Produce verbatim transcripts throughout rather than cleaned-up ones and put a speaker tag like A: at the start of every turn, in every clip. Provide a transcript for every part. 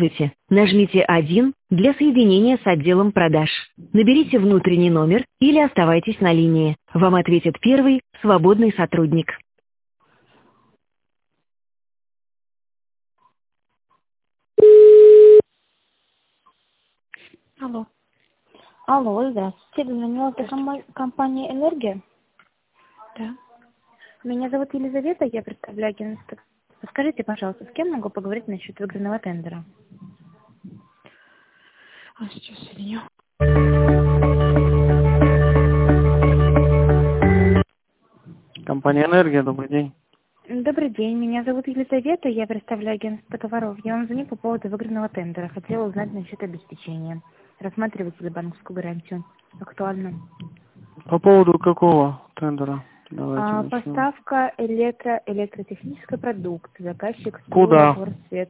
A: Здравствуйте. Нажмите один для соединения с отделом продаж. Наберите внутренний номер или оставайтесь на линии. Вам ответит первый свободный сотрудник.
B: Алло.
C: Алло, здравствуйте. Дозвонилась до кома- компании «Энергия».
B: Да.
C: Меня зовут Елизавета, я представляю агентство. Скажите, пожалуйста, с кем могу поговорить насчет выигранного тендера?
B: А сейчас соединю.
D: Компания «Энергия», добрый день.
C: Добрый день, меня зовут Елизавета, я представляю агентство товаров. Я вам звоню по поводу выигранного тендера. Хотела узнать насчет обеспечения. Рассматриваете ли банковскую гарантию? Актуально.
D: По поводу какого тендера? Давайте
C: А,
D: начнем.
C: поставка электро электротехнической продукции. Заказчик
D: Куда?
C: Горсвет.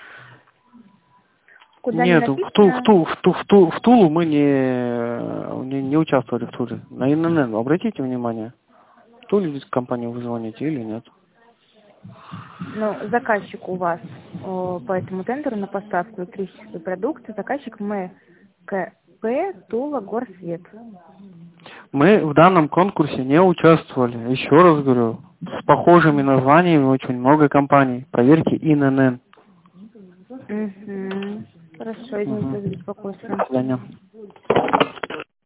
C: Куда не
D: Нет, в, Ту, в,
C: написано?
D: Ту, в, Ту, в, Ту, в Тулу мы не, не, не участвовали в Туле. На ай эн эн обратите внимание. В Туле здесь компанию вы звоните или нет?
C: Ну, заказчик у вас о, по этому тендеру на поставку электрической продукции, заказчик мы ка пэ Тула Горсвет.
D: Мы в данном конкурсе не участвовали. Еще раз говорю, с похожими названиями очень много компаний. Проверьте ай эн эн.
C: Угу. Хорошо, извините
D: Угу.
C: за
D: До
C: беспокойство.
D: свидания.